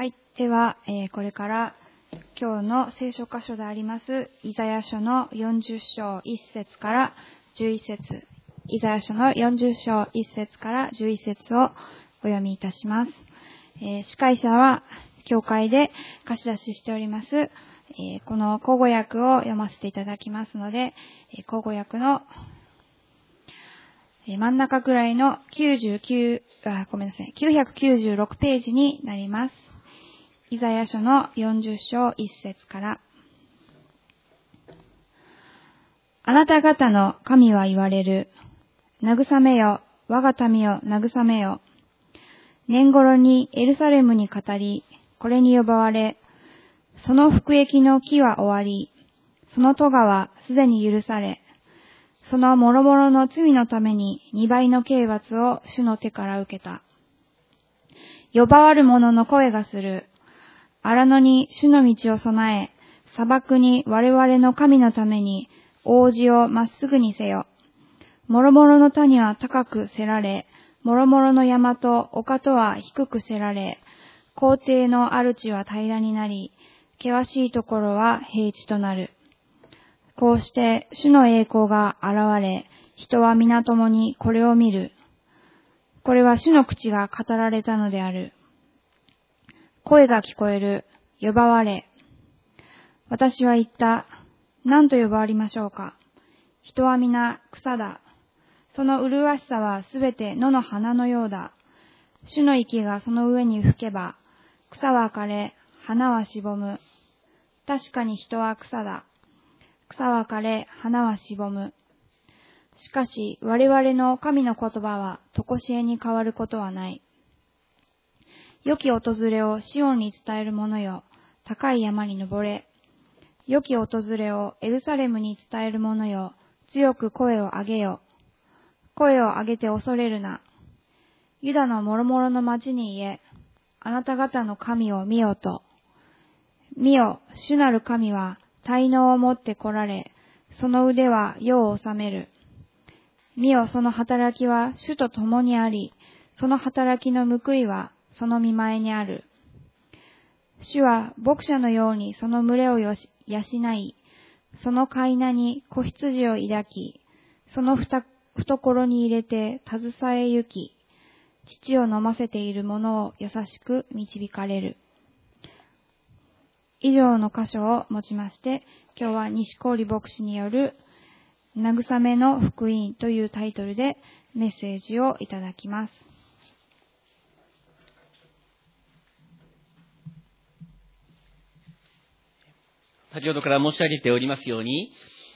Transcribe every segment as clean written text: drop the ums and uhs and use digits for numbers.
はい。では、これから今日の聖書箇所でありますイザヤ書の40章1節から11節、イザヤ書の40章1節から11節をお読みいたします。司会者は教会で貸し出ししております、この口語訳を読ませていただきますので、口語訳の真ん中くらいの996ページになります。イザヤ書の40章1節から。あなた方の神は言われる。慰めよ、我が民よ、慰めよ。年頃にエルサレムに語り、これに呼ばわれ、その服役の期は終わり、その咎はすでに許され、その諸々の罪のために2倍の刑罰を主の手から受けた。呼ばわる者の声がする。荒野に主の道を備え、砂漠に我々の神のために王子をまっすぐにせよ。諸々の谷は高くせられ、諸々の山と丘とは低くせられ、高低のある地は平らになり、険しいところは平地となる。こうして主の栄光が現れ、人は皆共にこれを見る。これは主の口が語られたのである。声が聞こえる。呼ばわれ。私は言った。何と呼ばわりましょうか。人は皆草だ。その麗しさはすべて野の花のようだ。主の息がその上に吹けば、草は枯れ、花はしぼむ。確かに人は草だ。草は枯れ、花はしぼむ。しかし、我々の神の言葉は、とこしえに変わることはない。良き訪れをシオンに伝える者よ、高い山に登れ。良き訪れをエルサレムに伝える者よ、強く声を上げよ。声を上げて恐れるな。ユダの諸々の町に言え、あなた方の神を見よと。見よ、主なる神は、大能を持って来られ、その腕は世を治める。見よ、その働きは主と共にあり、その働きの報いはその見前にある。主は牧者のようにその群れを養い、その飼い名に子羊を抱き、その懐に入れて携え行き、乳を飲ませている者を優しく導かれる。以上の箇所をもちまして、今日は西郡牧師による慰めの福音というタイトルでメッセージをいただきます。 先ほどから申し上げておりますように、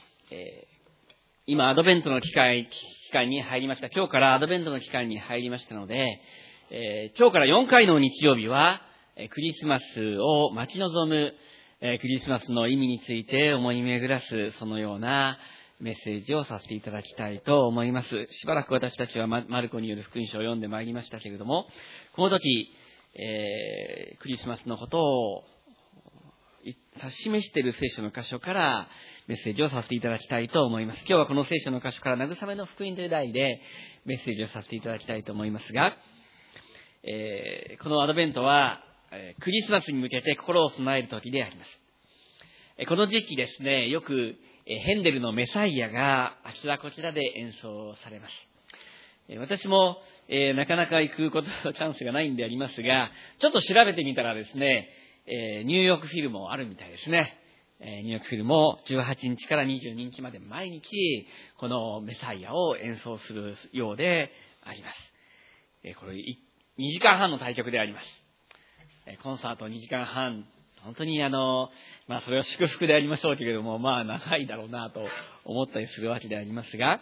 今アドベントの期間に入りました。今日からアドベントの期間に入りましたので、今日から4回の日曜日はクリスマスを待ち望む、クリスマスの意味について思い巡らす、そのようなメッセージをさせていただきたいと思います。しばらく私たちはマルコによる福音書を読んでまいりましたけれども、この時、クリスマスのことを指し示している聖書の箇所からメッセージをさせていただきたいと思います。今日はこの聖書の箇所から慰めの福音という題でメッセージをさせていただきたいと思いますが、このアドベントはクリスマスに向けて心を備える時であります。この時期ですね、よくヘンデルのメサイアがあちらこちらで演奏されます。私もなかなか行くことのチャンスがないんでありますが、ちょっと調べてみたらですね、ニューヨークフィルもあるみたいですね。ニューヨークフィルも18日から22日まで毎日このメサイアを演奏するようであります。これ2時間半の対局であります。コンサート2時間半、本当にそれは祝福でありましょうけれども、長いだろうなと思ったりするわけでありますが、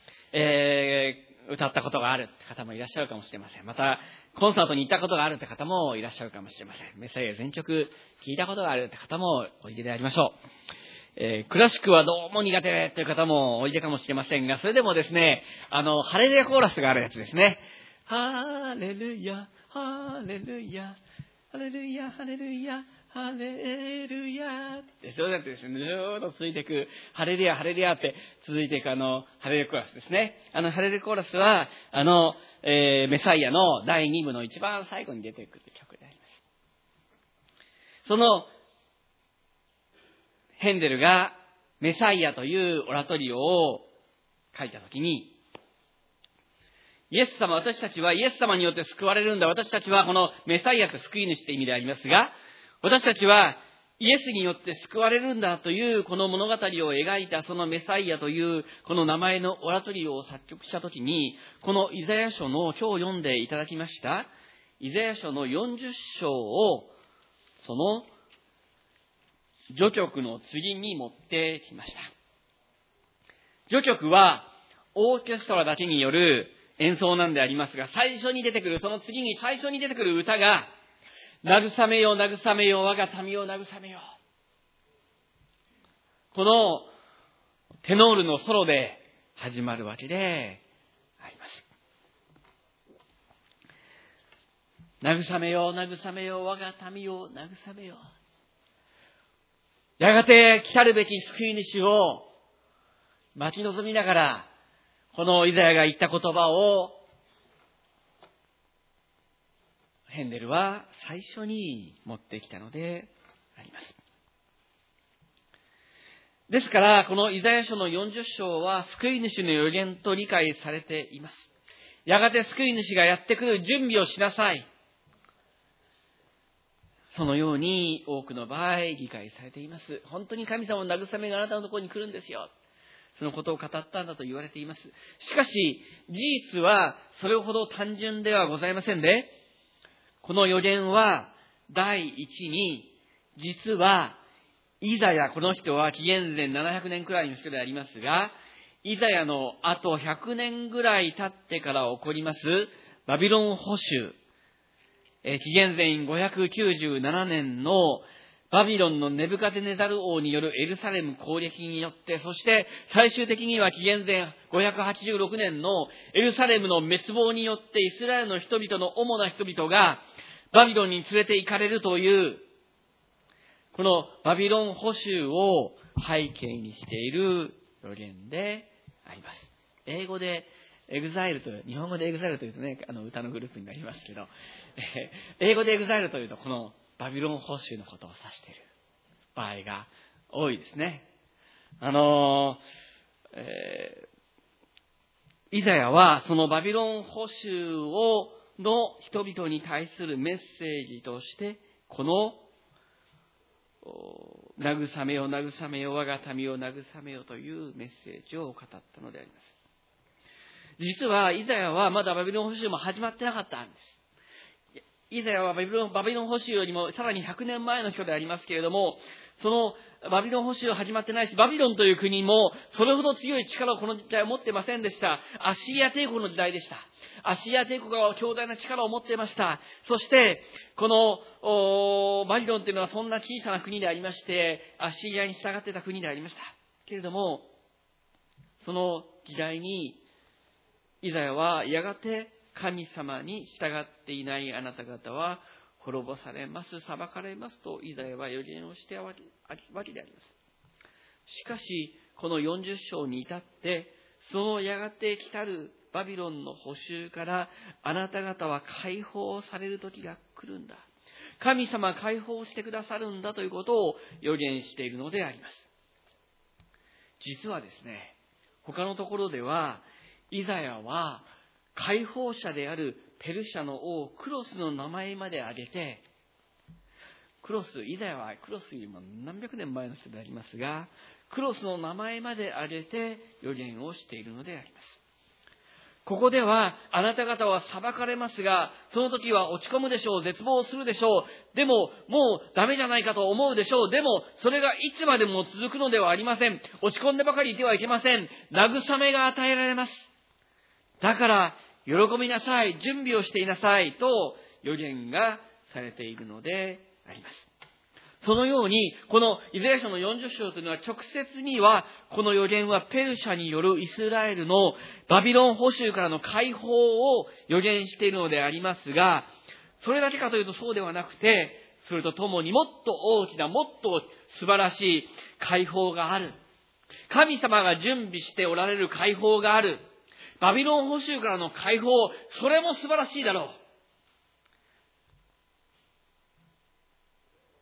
歌ったことがあるって方もいらっしゃるかもしれません。また、コンサートに行ったことがあるって方もいらっしゃるかもしれません。メサイア全曲聴いたことがあるって方もおいででありましょう。クラシックはどうも苦手という方もおいでかもしれませんが、それでもですね、ハレルヤコーラスがあるやつですね。ハレルヤ、ハレルヤ、ハレルヤ、ハレルヤ、ハレルヤって、そうやってですね、ずーっと続いていく、ハレルヤ、ハレルヤって続いていくハレルヤコーラスですね。ハレルヤコーラスは、メサイアの第2部の一番最後に出てくる曲であります。 そのヘンデルがメサイアというオラトリオを書いたときに、イエス様、私たちはイエス様によって救われるんだ。私たちはこのメサイアと救い主という意味でありますが、私たちはイエスによって救われるんだというこの物語を描いたそのメサイアというこの名前のオラトリオを作曲したときに、このイザヤ書の今日読んでいただきましたイザヤ書の40章をその序曲の次に持ってきました。序曲はオーケストラだけによる演奏なんでありますが、最初に出てくる、その次に最初に出てくる歌が、慰めよ、慰めよ、我が民を慰めよ。このテノールのソロで始まるわけであります。慰めよ、慰めよ、我が民を慰めよ。やがて来たるべき救い主を待ち望みながら、このイザヤが言った言葉をヘンデルは最初に持ってきたのであります。ですから、このイザヤ書の40章は救い主の予言と理解されています。やがて救い主がやってくる準備をしなさい。そのように多くの場合理解されています。本当に神様の慰めがあなたのところに来るんですよ。そのことを語ったんだと言われています。しかし、事実はそれほど単純ではございませんで、この予言は第一に、実はイザヤ、この人は紀元前700年くらいの人でありますが、イザヤのあと100年ぐらい経ってから起こりますバビロン捕囚、紀元前597年のバビロンのネブカデネザル王によるエルサレム攻撃によって、そして最終的には紀元前586年のエルサレムの滅亡によってイスラエルの人々の主な人々がバビロンに連れて行かれるという、このバビロン捕囚を背景にしている予言であります。英語でエグザイルと、日本語でエグザイルというとね、歌のグループになりますけど、英語でエグザイルというとこのバビロン捕囚のことを指している場合が多いですね。イザヤはそのバビロン捕囚の人々に対するメッセージとして、この慰めよ、慰めよ、我が民を慰めよというメッセージを語ったのであります。実はイザヤはまだバビロン捕囚も始まってなかったんです。イザヤはバビロン捕囚よりもさらに100年前の人でありますけれども、そのバビロン捕囚は始まってないし、バビロンという国もそれほど強い力をこの時代は持ってませんでした。アッシリア帝国の時代でした。アッシリア帝国は強大な力を持っていました。そして、このバビロンというのはそんな小さな国でありまして、アッシリアに従っていた国でありました。けれども、その時代にイザヤはやがて神様に従っていないあなた方は滅ぼされます、裁かれますとイザヤは予言をしているわけであります。しかし、この40章に至って、そのやがて来たるバビロンの捕囚からあなた方は解放される時が来るんだ。神様解放してくださるんだということを予言しているのであります。実はですね、他のところでは、イザヤは解放者であるペルシャの王クロスの名前まで挙げて、イザヤはクロスよりも何百年前の人でありますが、クロスの名前まで挙げて予言をしているのであります。ここでは、あなた方は裁かれますが、その時は落ち込むでしょう、絶望するでしょう。でも、もうダメじゃないかと思うでしょう。でも、それがいつまでも続くのではありません。落ち込んでばかりいてはいけません。慰めが与えられます。だから、喜びなさい、準備をしていなさいと予言がされているのであります。そのように、このイザヤ書の40章というのは直接には、この予言はペルシャによるイスラエルのバビロン捕囚からの解放を予言しているのでありますが、それだけかというとそうではなくて、それとともにもっと大きな、もっと素晴らしい解放がある。神様が準備しておられる解放がある。バビロン捕囚からの解放、それも素晴らしいだろう。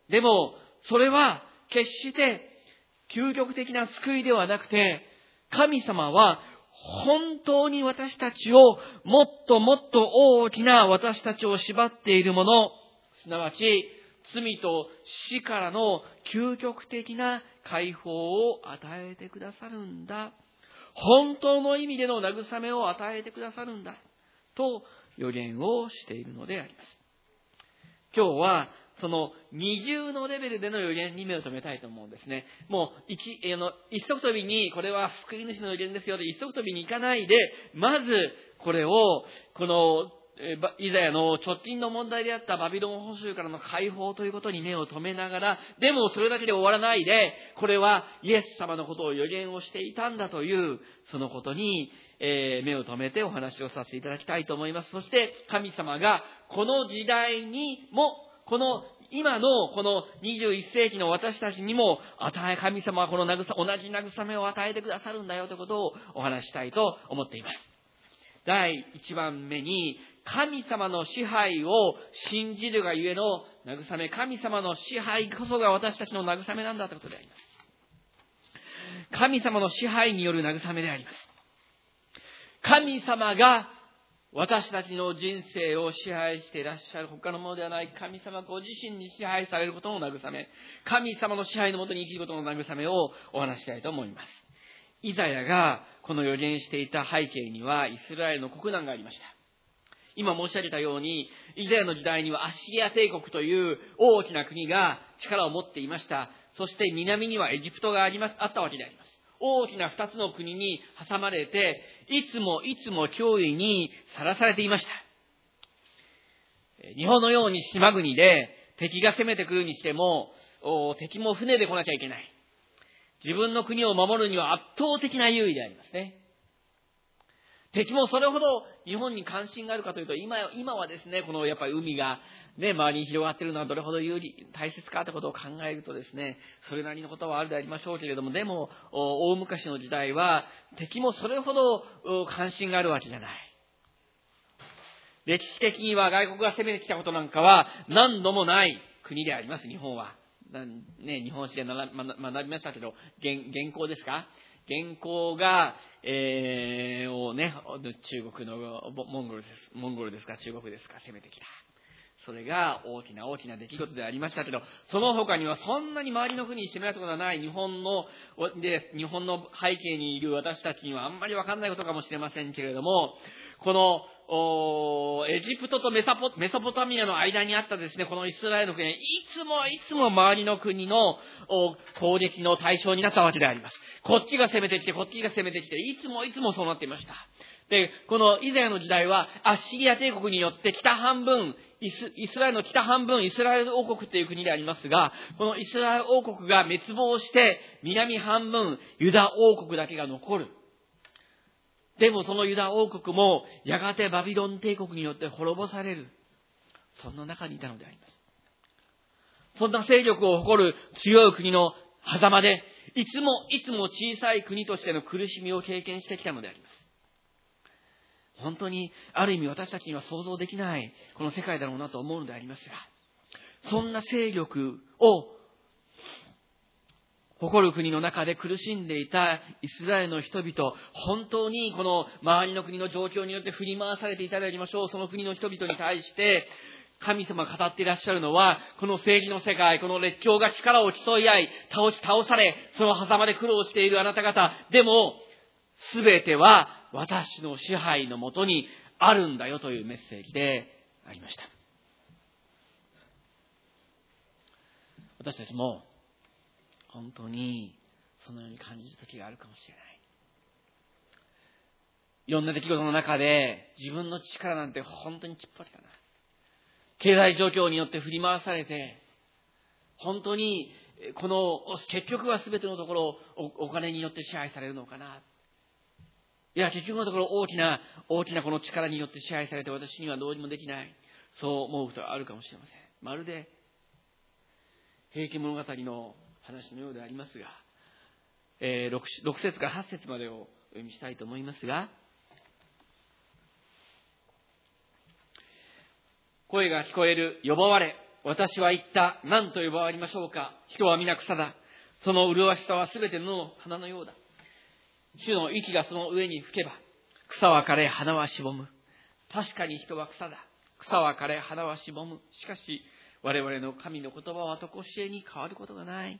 でも、それは決して究極的な救いではなくて、神様は本当に私たちをもっともっと大きな私たちを縛っているもの、すなわち罪と死からの究極的な解放を与えてくださるんだ。本当の意味での慰めを与えてくださるんだ。と予言をしているのであります。今日はその二重のレベルでの予言に目を留めたいと思うんですね。もう一足飛びにこれは救い主の予言ですよと一足飛びにいかないで、まずこれをこのイザヤの直近の問題であったバビロン捕囚からの解放ということに目を留めながら、でもそれだけで終わらないで、これはイエス様のことを予言をしていたんだというそのことに目を留めてお話をさせていただきたいと思います。そして神様がこの時代にも、この今のこの21世紀の私たちにも神様はこの同じ慰めを与えてくださるんだよということをお話したいと思っています。第1番目に、神様の支配を信じるがゆえの慰め、神様の支配こそが私たちの慰めなんだということであります。神様の支配による慰めであります。神様が私たちの人生を支配していらっしゃる他のものではない、神様ご自身に支配されることの慰め、神様の支配のもとに生きることの慰めをお話ししたいと思います。イザヤがこの予言していた背景にはイスラエルの国難がありました。今申し上げたように、イザヤの時代にはアッシリア帝国という大きな国が力を持っていました。そして南にはエジプトがあったわけであります。大きな二つの国に挟まれて、いつも脅威にさらされていました。日本のように島国で敵が攻めてくるにしても、敵も船で来なきゃいけない。自分の国を守るには圧倒的な優位でありますね。敵もそれほど日本に関心があるかというと、今はですね、このやっぱり海がね、周りに広がっているのはどれほど大切かということを考えるとですね、それなりのことはあるでありましょうけれども、でも、大昔の時代は敵もそれほど関心があるわけじゃない。歴史的には外国が攻めてきたことなんかは何度もない国であります、日本は。ね、日本史で学びましたけど、元寇ですか？元寇が、中国のモンゴルですか、中国ですか、攻めてきた。それが大きな出来事でありましたけど、その他にはそんなに周りの国に攻められたことがない日本の背景にいる私たちにはあんまり分かんないことかもしれませんけれども、このエジプトとメソポタミアの間にあったですね、このイスラエルの国、いつも周りの国の攻撃の対象になったわけであります。こっちが攻めてきて、いつもそうなっていました。で、このイザヤの時代はアッシリア帝国によって北半分、イスラエルの北半分、イスラエル王国という国でありますが、このイスラエル王国が滅亡して、南半分、ユダ王国だけが残る。でもそのユダ王国も、やがてバビロン帝国によって滅ぼされる。そんな中にいたのであります。そんな勢力を誇る強い国の狭間で、いつも小さい国としての苦しみを経験してきたのであります。本当にある意味私たちには想像できないこの世界だろうなと思うのでありますが、そんな勢力を誇る国の中で苦しんでいたイスラエルの人々、本当にこの周りの国の状況によって振り回されていたでありましょう。その国の人々に対して神様が語っていらっしゃるのは、この政治の世界、この列強が力を競い合い、倒され、その狭間で苦労しているあなた方、でもすべては私の支配のもとにあるんだよというメッセージでありました。私たちも本当にそのように感じる時があるかもしれない。いろんな出来事の中で自分の力なんて本当にちっぽけだな。経済状況によって振り回されて、本当にこの結局は全てのところお金によって支配されるのかな。いや、結局のところ大きなこの力によって支配されて私にはどうにもできない。そう思うことがあるかもしれません。まるで平家物語の話のようでありますが、6節から8節までをお読みしたいと思いますが、声が聞こえる、呼ばわれ、 私は言った。何と呼ばれましょうか。人は皆草だ。その麗しさはすべて野の花のようだ。主の息がその上に吹けば、草は枯れ、花はしぼむ。確かに人は草だ。草は枯れ、花はしぼむ。しかし、我々の神の言葉は常しえに変わることがない。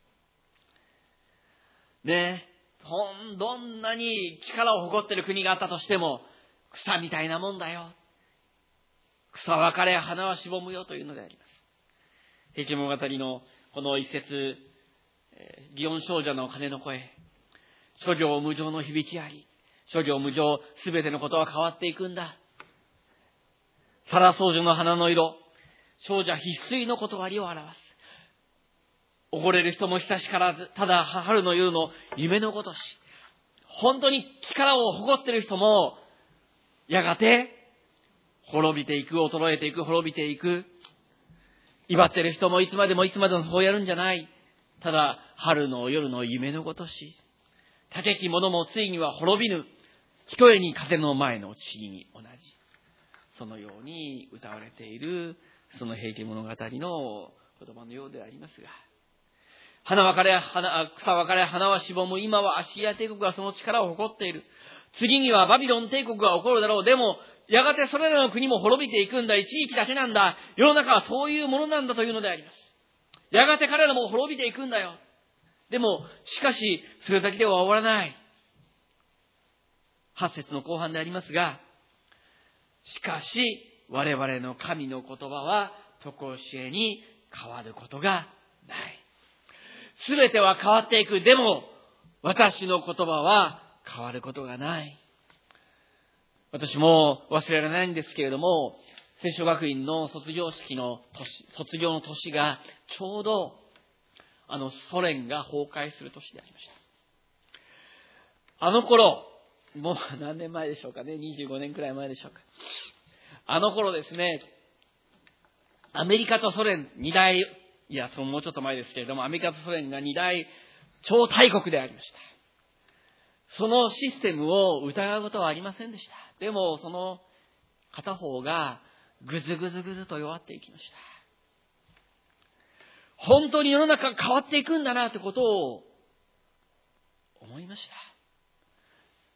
ねえ、どんなに力を誇っている国があったとしても、草みたいなもんだよ。草は枯れ、花はしぼむよというのであります。平家物語のこの一節、祇園精舎の鐘の声、諸行無常の響きあり、諸行無常、すべてのことは変わっていくんだ。皿草樹の花の色、精舎必須の断りを表す。溺れる人も久しからず、ただ春の夜の夢のごとし。本当に力を誇っている人も、やがて滅びていく、衰えていく、滅びていく。威張っている人もいつまでもそうやるんじゃない。ただ春の夜の夢のごとし。高き者もついには滅びぬ。ひとえに風の前の塵に同じ。そのように歌われている、その平家物語の言葉のようでありますが。草は枯れ、花はしぼむ。今はアッシリア帝国がその力を誇っている。次にはバビロン帝国が起こるだろう。でも、やがてそれらの国も滅びていくんだ。一時期だけなんだ。世の中はそういうものなんだというのであります。やがて彼らも滅びていくんだよ。でも、しかし、それだけでは終わらない。8節の後半でありますが、しかし、我々の神の言葉は、常しえに変わることがない。すべては変わっていく。でも、私の言葉は変わることがない。私も忘れられないんですけれども、聖書学院の卒業の年がちょうどソ連が崩壊する年でありました。あの頃、もう何年前でしょうかね、25年くらい前でしょうか。あの頃ですね、アメリカとソ連もうちょっと前ですけれども、アメリカとソ連が2大超大国でありました。そのシステムを疑うことはありませんでした。でも、その片方がぐずと弱っていきました。本当に世の中が変わっていくんだなということを思いました。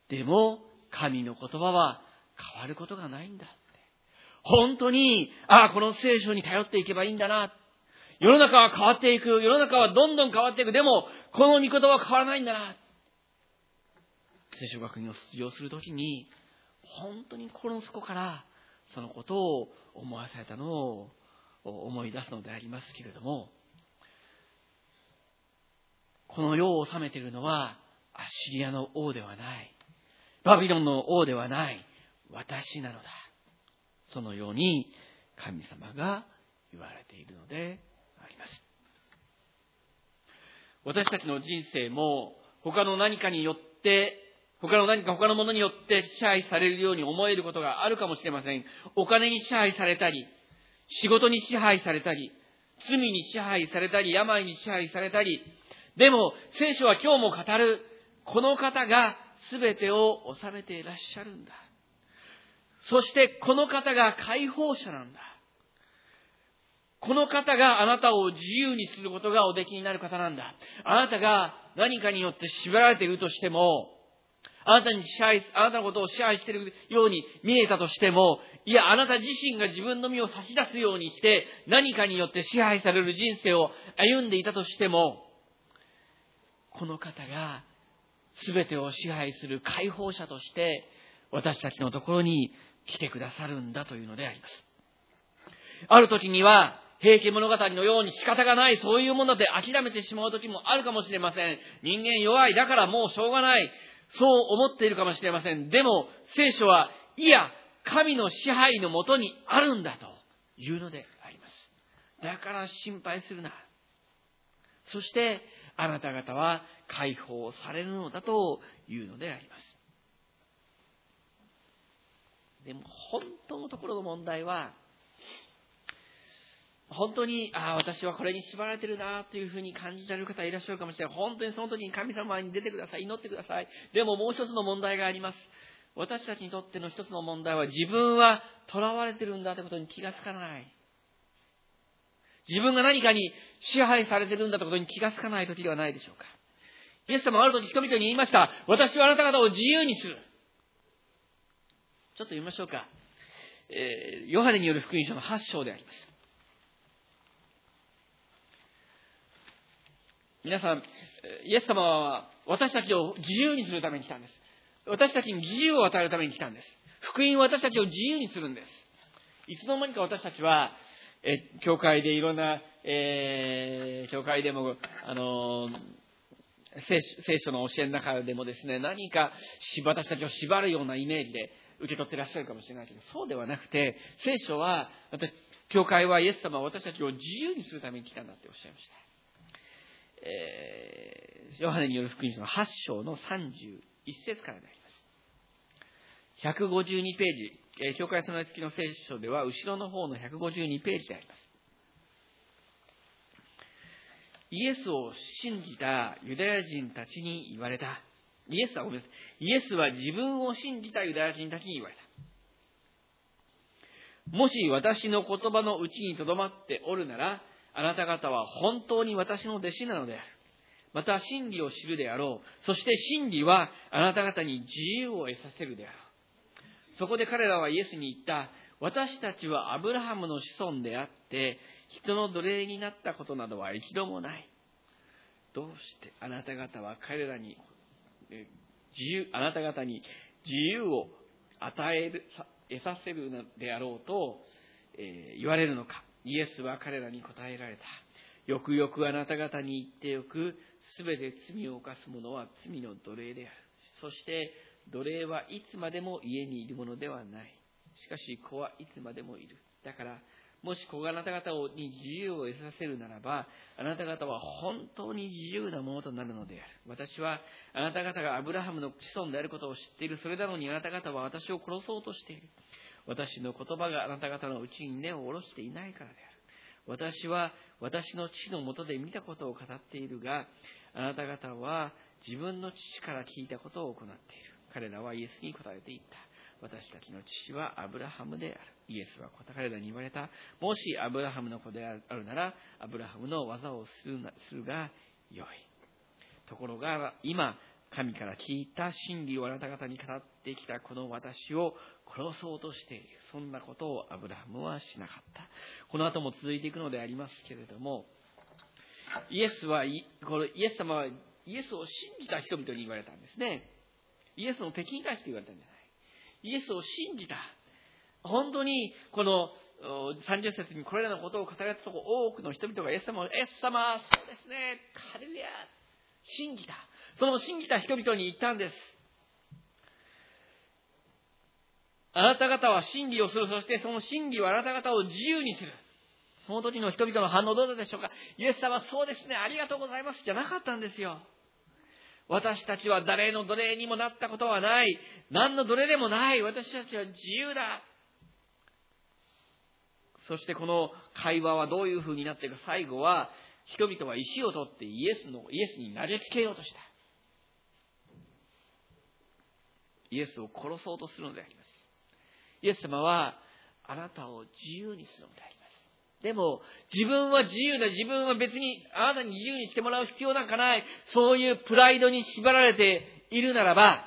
でも、神の言葉は変わることがないんだって。本当に、この聖書に頼っていけばいいんだな。世の中は変わっていく。世の中はどんどん変わっていく。でも、この御言葉は変わらないんだな。聖書学院を卒業するときに、本当に心の底からそのことを思わされたのを思い出すのでありますけれども、この世を治めているのはアッシリアの王ではない。バビロンの王ではない。私なのだ。そのように神様が言われているのであります。私たちの人生も他のものによって支配されるように思えることがあるかもしれません。お金に支配されたり、仕事に支配されたり、罪に支配されたり、病に支配されたり。でも、聖書は今日も語る、この方が全てを治めていらっしゃるんだ。そしてこの方が解放者なんだ。この方があなたを自由にすることがおできになる方なんだ。あなたが何かによって縛られているとしても、あなたのことを支配しているように見えたとしても、いや、あなた自身が自分の身を差し出すようにして、何かによって支配される人生を歩んでいたとしても、この方が全てを支配する解放者として、私たちのところに来てくださるんだというのであります。ある時には、平家物語のように仕方がない、そういうもので諦めてしまう時もあるかもしれません。人間弱い、だからもうしょうがない。そう思っているかもしれません。でも、聖書は、いや、神の支配のもとにあるんだというのであります。だから心配するな。そして、あなた方は解放されるのだというのであります。でも、本当のところの問題は、本当に、私はこれに縛られているなというふうに感じられる方いらっしゃるかもしれない。本当にその時に神様に出てください。祈ってください。でももう一つの問題があります。私たちにとっての一つの問題は、自分は囚われているんだということに気がつかない。 自分が何かに支配されているんだということに気がつかない時ではないでしょうか。イエス様はある時人々に言いました。私はあなた方を自由にする。ちょっと読みましょうか。ヨハネによる福音書の8章であります。皆さん、イエス様は私たちを自由にするために来たんです。私たちに自由を与えるために来たんです。福音は私たちを自由にするんです。いつの間にか私たちは、教会でいろんな、教会でも、聖書の教えの中でもですね、何か私たちを縛るようなイメージで受け取っていらっしゃるかもしれないけど、そうではなくて、聖書は、教会はイエス様は私たちを自由にするために来たんだっておっしゃいました。ヨハネによる福音書の8章の31節からであります。152ページ、教会備え付きの聖書では後ろの方の152ページであります。イエスを信じたユダヤ人たちに言われた。イエスは自分を信じたユダヤ人たちに言われた。もし私の言葉のうちにとどまっておるなら、あなた方は本当に私の弟子なのである。また真理を知るであろう。そして真理はあなた方に自由を得させるであろう。そこで彼らはイエスに言った。私たちはアブラハムの子孫であって、人の奴隷になったことなどは一度もない。どうしてあなた方は彼らにあなた方に自由を得させるであろうと、言われるのか。イエスは彼らに答えられた。よくよくあなた方に言っておく。すべて罪を犯す者は罪の奴隷である。そして奴隷はいつまでも家にいるものではない。しかし子はいつまでもいる。だからもし子があなた方に自由を得させるならば、あなた方は本当に自由なものとなるのである。私はあなた方がアブラハムの子孫であることを知っている。それなのにあなた方は私を殺そうとしている。私の言葉があなた方のうちに根を下ろしていないからである。私は私の父のもとで見たことを語っているが、あなた方は自分の父から聞いたことを行っている。彼らはイエスに答えて言った。私たちの父はアブラハムである。イエスは彼らに言われた。もしアブラハムの子であるなら、アブラハムの技をするがよい。ところが今、神から聞いた真理をあなた方に語ってきたこの私を殺そうとしている。そんなことをアブラハムはしなかった。この後も続いていくのでありますけれども、イエス様はイエスを信じた人々に言われたんですね。イエスの敵に対して言われたんじゃない。イエスを信じた。本当にこの30節にこれらのことを語られたとこ多くの人々がイエス様、そうですね、ハレルヤ、信じた。その信じた人々に言ったんです。あなた方は真理をする。そしてその真理はあなた方を自由にする。その時の人々の反応どうだったでしょうか。イエス様はそうですね、ありがとうございますじゃなかったんですよ。私たちは誰の奴隷にもなったことはない。何の奴隷でもない。私たちは自由だ。そしてこの会話はどういう風になっていくか。最後は人々は石を取ってイエスに投げつけようとした。イエスを殺そうとするのであります。イエス様はあなたを自由にするのであります。でも自分は自由だ。自分は別にあなたに自由にしてもらう必要なんかない。そういうプライドに縛られているならば、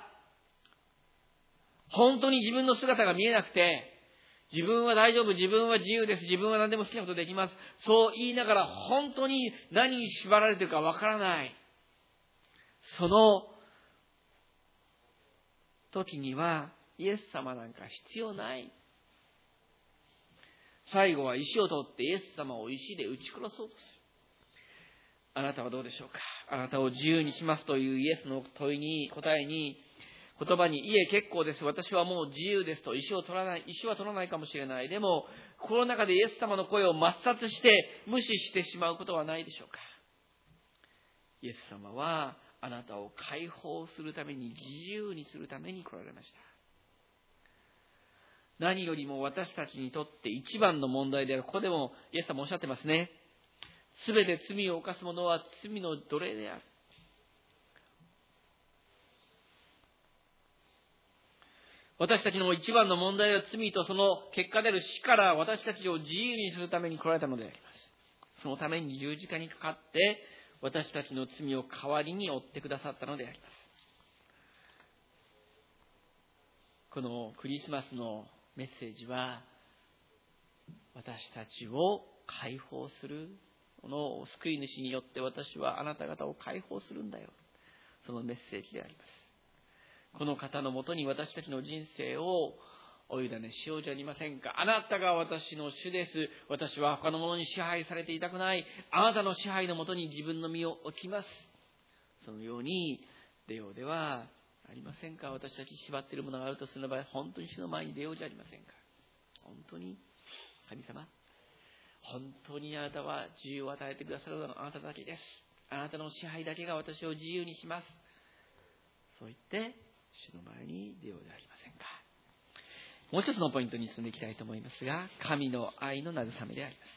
本当に自分の姿が見えなくて、自分は大丈夫、自分は自由です、自分は何でも好きなことできます、そう言いながら本当に何に縛られているかわからない。その時にはイエス様なんか必要ない。最後は石を取ってイエス様を石で撃ち殺そうとする。あなたはどうでしょうか。あなたを自由にしますというイエスの問いに、答えに、言葉に、いえ結構です、私はもう自由ですと。石は取らないかもしれない。でも心の中でイエス様の声を抹殺して無視してしまうことはないでしょうか。イエス様はあなたを解放するために、自由にするために来られました。何よりも私たちにとって一番の問題である。ここでもイエス様おっしゃってますね。すべて罪を犯す者は罪の奴隷である。私たちの一番の問題は罪とその結果である死から私たちを自由にするために来られたのであります。 そのために十字架にかかって私たちの罪を代わりに負ってくださったのであります。このクリスマスのメッセージは、私たちを解放する、この救い主によって私はあなた方を解放するんだよ。そのメッセージであります。この方のもとに私たちの人生をお委ねしようじゃありませんか。あなたが私の主です。私は他のものに支配されていたくない。あなたの支配のもとに自分の身を置きます。そのように出ようではありませんか。私たち縛っているものがあるとすれば、本当に主の前に出ようじゃありませんか。本当に神様、本当にあなたは自由を与えてくださるのはあなただけです。あなたの支配だけが私を自由にします。そう言って主の前に出ようではありませんか。もう一つのポイントに進んでいきたいと思いますが、神の愛の慰めであります。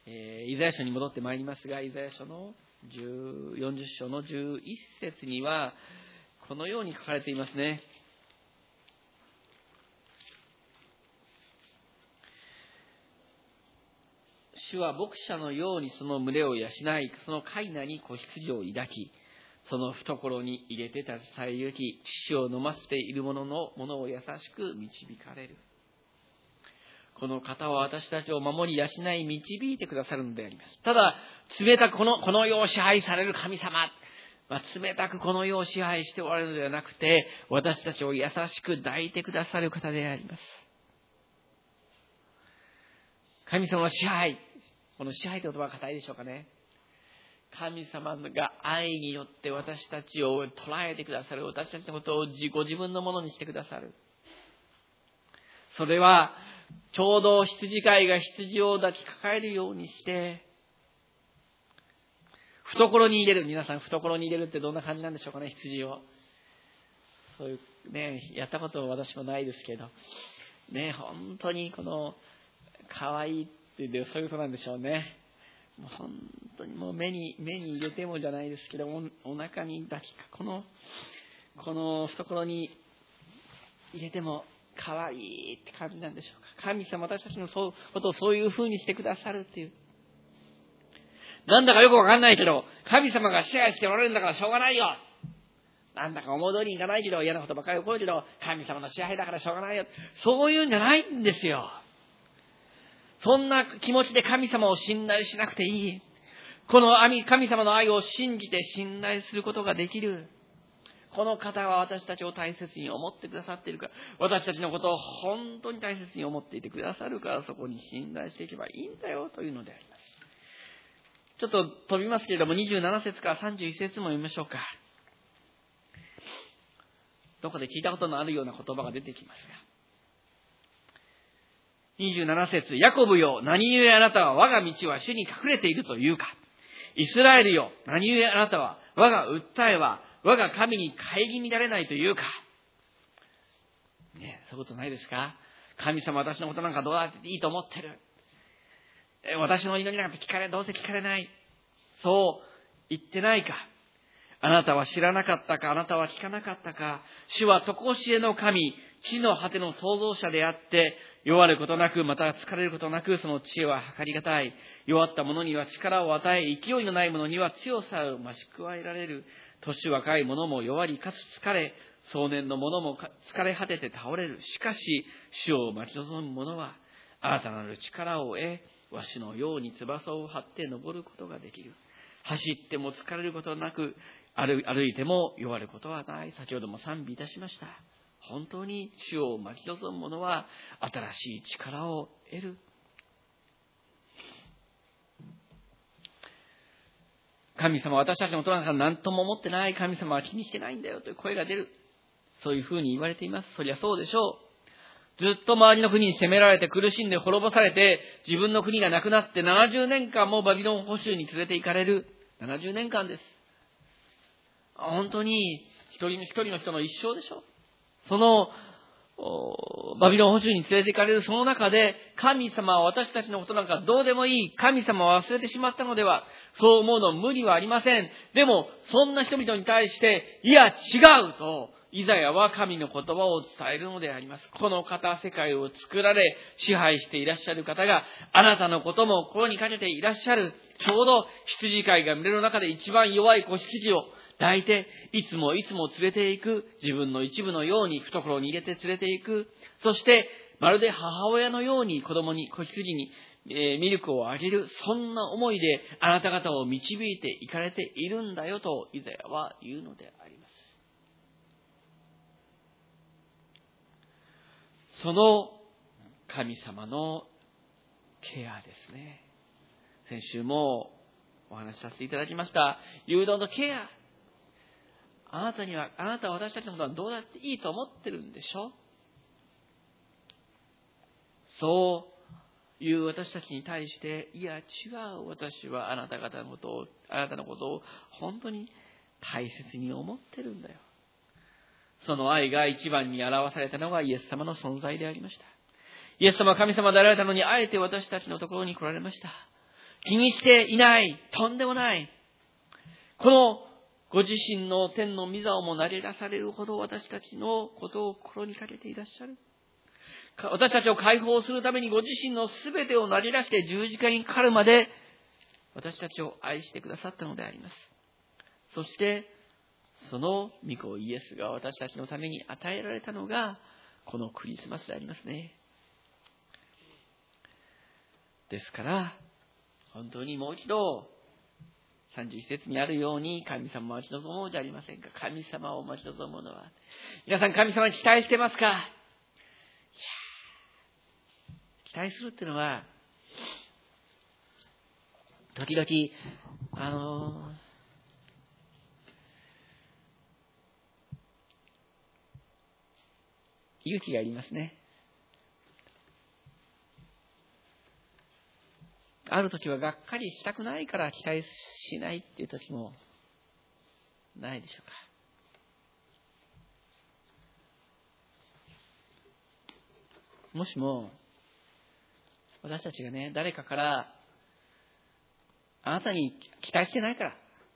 イザヤ書に戻ってまいりますが、イザヤ書の40章の11節にはこのように書かれていますね。主は牧者のようにその群れを養い、その飼いなに子羊を抱き、その懐に入れて携え行き、乳を飲ませている者を優しく導かれる。この方は私たちを守り養い導いてくださるのであります。ただ、冷たくこの世を支配される神様、冷たくこの世を支配しておられるのではなくて、私たちを優しく抱いてくださる方であります。神様の支配、この支配という言葉が硬いでしょうかね。神様が愛によって私たちを捉えてくださる。私たちのことをご自分のものにしてくださる。それはちょうど羊飼いが羊を抱きかかえるようにして懐に入れる。皆さん、懐に入れるってどんな感じなんでしょうかね。羊をそういうね、やったことは私もないですけどね、本当にこの可愛いっていうそういうことなんでしょうね。もう本当にもう目に入れてもじゃないですけど、お腹に抱きかこの懐に入れても可愛いって感じなんでしょうか。神様、私たちのことをそういう風にしてくださるっていう。なんだかよくわかんないけど、神様が支配しておられるんだからしょうがないよ。なんだか思う通りにいかないけど、嫌なことばかり起こるけど、神様の支配だからしょうがないよ。そういうんじゃないんですよ。そんな気持ちで神様を信頼しなくていい。この神様の愛を信じて信頼することができる。この方は私たちを大切に思ってくださっているから、私たちのことを本当に大切に思っていてくださるから、そこに信頼していけばいいんだよというのであります。ちょっと飛びますけれども、27節から31節も読みましょうか。どこで聞いたことのあるような言葉が出てきますが。27節、ヤコブよ、何故あなたは我が道は主に隠れているというか。イスラエルよ、何故あなたは我が訴えは我が神に顧みられないというか。ね、そういうことないですか。神様、私のことなんかどうだっていいと思ってる。私の祈りなんてどうせ聞かれない。そう言ってないか。あなたは知らなかったか、あなたは聞かなかったか。主は常しえの神、地の果ての創造者であって、弱ることなく、また疲れることなく、その知恵は計りがたい。弱った者には力を与え、勢いのない者には強さを増し加えられる。年若い者も弱りかつ疲れ、壮年の者も疲れ果てて倒れる。しかし、主を待ち望む者は、新たなる力を得、わしのように翼を張って登ることができる。走っても疲れることなく、歩いても弱ることはない。先ほども賛美いたしました。本当に主を待ち望む者は新しい力を得る。神様、私たちの大人が何とも思ってない。神様は気にしてないんだよという声が出る。そういうふうに言われています。そりゃそうでしょう。ずっと周りの国に攻められて苦しんで滅ぼされて、自分の国がなくなって70年間もバビロン捕囚に連れて行かれる。70年間です。本当に一人一人の人の一生でしょう。そのバビロン捕囚に連れて行かれるその中で、神様は私たちのことなんかどうでもいい。神様は忘れてしまったのでは。そう思うの無理はありません。でも、そんな人々に対して、いや違うとイザヤは神の言葉を伝えるのであります。この方、世界を作られ、支配していらっしゃる方が、あなたのことも心にかけていらっしゃる。ちょうど羊飼いが群れの中で一番弱い子羊を抱いて、いつもいつも連れて行く。自分の一部のように懐に入れて連れて行く。そして、まるで母親のように子供に、子羊に、ミルクをあげる。そんな思いであなた方を導いていかれているんだよと、イザヤは言うのであります。その神様のケアですね。先週もお話しさせていただきました。誘導のケア。あなたは私たちのことはどうだっていいと思ってるんでしょ？そういう私たちに対して、いや違う、私はあなたのことを本当に大切に思ってるんだよ。その愛が一番に表されたのがイエス様の存在でありました。イエス様は神様であられたのに、あえて私たちのところに来られました。気にしていない、とんでもない。このご自身の天の御座をも投げ出されるほど私たちのことを心にかけていらっしゃる。私たちを解放するためにご自身のすべてを投げ出して十字架にかかるまで私たちを愛してくださったのであります。そしてその御子イエスが私たちのために与えられたのがこのクリスマスでありますね。ですから本当にもう一度31節にあるように神様を待ち望もうじゃありませんか。神様を待ち望むのは、皆さん神様に期待してますか？期待するっていうのは時々勇気がいりますね。ある時はがっかりしたくないから期待しないっていう時もないでしょうか。もしも私たちがね、誰かからあなたに期待してないから、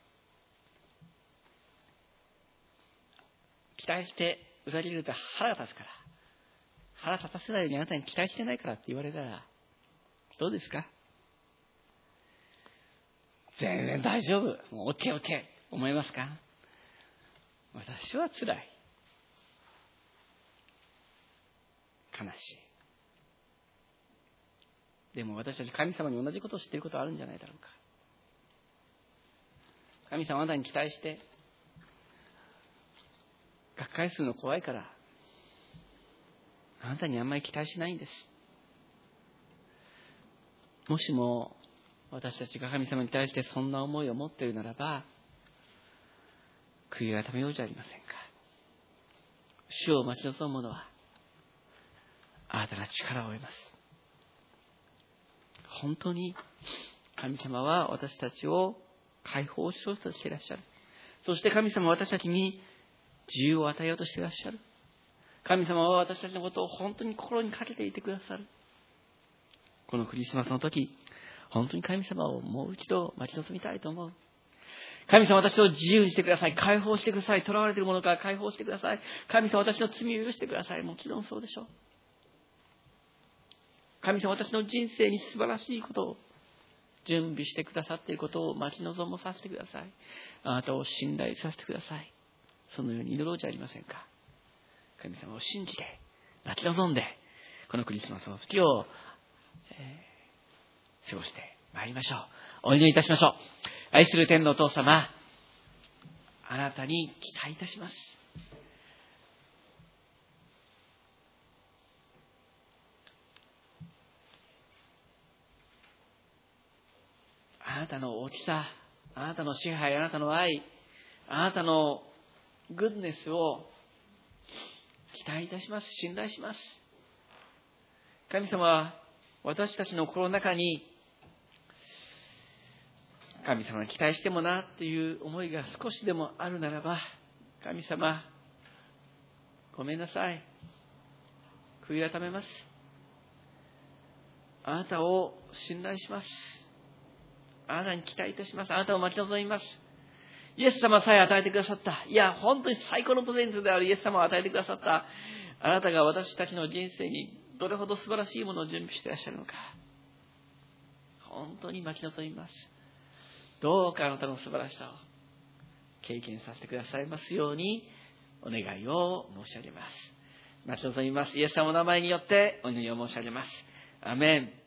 期待して裏切ると腹が立つから、腹立たせないようにあなたに期待してないからって言われたらどうですか？全然大丈夫、もう OKOK 思いますか？私は辛い、悲しい。でも私たち神様に同じことを知っていることはあるんじゃないだろうか。神様あなたに期待してがっかりするの怖いからあなたにあんまり期待しないんです。もしも私たちが神様に対してそんな思いを持っているならば、悔い改めようじゃありませんか。主を待ち望む者は新たな力を得ます。本当に神様は私たちを解放しようとしていらっしゃる。そして神様は私たちに自由を与えようとしていらっしゃる。神様は私たちのことを本当に心にかけていてくださる。このクリスマスの時、本当に神様をもう一度待ち望みたいと思う。神様、私を自由にしてください。解放してください。囚われているものから解放してください。神様、私の罪を許してください。もちろんそうでしょう。神様、私の人生に素晴らしいことを準備してくださっていることを待ち望まさせてください。あなたを信頼させてください。そのように祈ろうじゃありませんか。神様を信じて待ち望んでこのクリスマスの月を、過ごしてまいりましょう。お祈りいたしましょう。愛する天のお父様、あなたに期待いたします。あなたの大きさ、あなたの支配、あなたの愛、あなたのグッネスを期待いたします。信頼します。神様は私たちの心の中に神様に期待してもなっていう思いが少しでもあるならば、神様ごめんなさい、悔い改めます。あなたを信頼します。あなたに期待いたします。あなたを待ち望みます。 イエス様さえ与えてくださった。いや、本当に最高のプレゼントであるイエス様を与えてくださった。あなたが私たちの人生にどれほど素晴らしいものを準備していらっしゃるのか。本当に待ち望みます。どうかあなたの素晴らしさを経験させてくださいますようにお願いを申し上げます。待ち望みます。イエス様の名前によってお祈りを申し上げます。アメン。